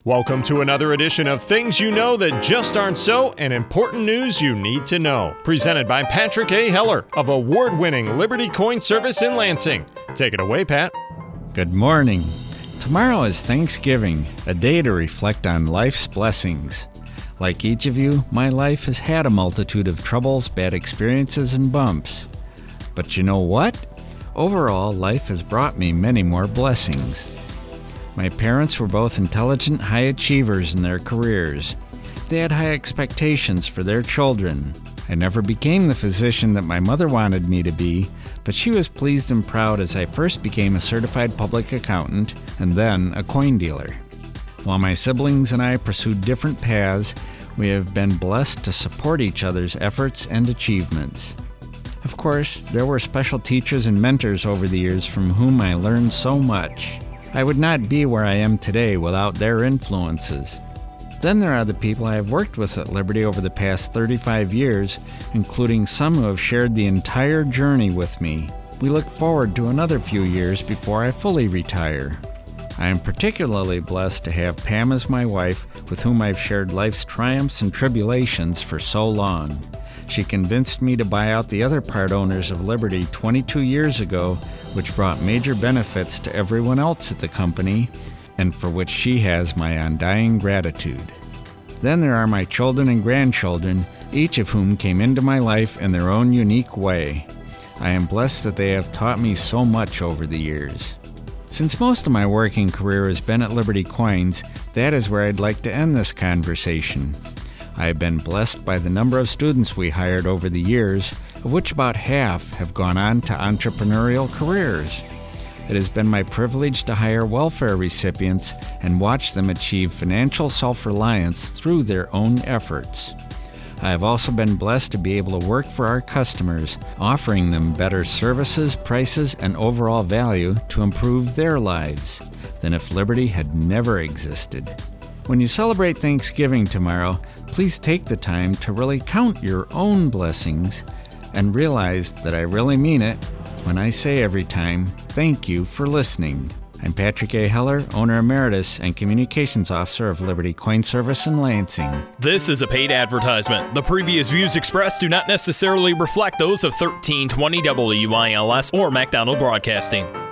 Welcome to another edition of Things You Know That Just Aren't So and Important News You Need to Know. Presented by Patrick A. Heller of award-winning Liberty Coin Service in Lansing. Take it away, Pat. Good morning. Tomorrow is Thanksgiving, a day to reflect on life's blessings. Like each of you, my life has had a multitude of troubles, bad experiences, and bumps. But you know what? Overall, life has brought me many more blessings. My parents were both intelligent high achievers in their careers. They had high expectations for their children. I never became the physician that my mother wanted me to be, but she was pleased and proud as I first became a certified public accountant and then a coin dealer. While my siblings and I pursued different paths, we have been blessed to support each other's efforts and achievements. Of course, there were special teachers and mentors over the years from whom I learned so much. I would not be where I am today without their influences. Then there are the people I have worked with at Liberty over the past 35 years, including some who have shared the entire journey with me. We look forward to another few years before I fully retire. I am particularly blessed to have Pam as my wife, with whom I've shared life's triumphs and tribulations for so long. She convinced me to buy out the other part owners of Liberty 22 years ago, which brought major benefits to everyone else at the company, and for which she has my undying gratitude. Then there are my children and grandchildren, each of whom came into my life in their own unique way. I am blessed that they have taught me so much over the years. Since most of my working career has been at Liberty Coins, that is where I'd like to end this conversation. I have been blessed by the number of students we hired over the years, of which about half have gone on to entrepreneurial careers. It has been my privilege to hire welfare recipients and watch them achieve financial self-reliance through their own efforts. I have also been blessed to be able to work for our customers, offering them better services, prices, and overall value to improve their lives than if Liberty had never existed. When you celebrate Thanksgiving tomorrow, please take the time to really count your own blessings and realize that I really mean it when I say every time, thank you for listening. I'm Patrick A. Heller, Owner Emeritus and Communications Officer of Liberty Coin Service in Lansing. This is a paid advertisement. The previous views expressed do not necessarily reflect those of 1320 WILS or MacDonald Broadcasting.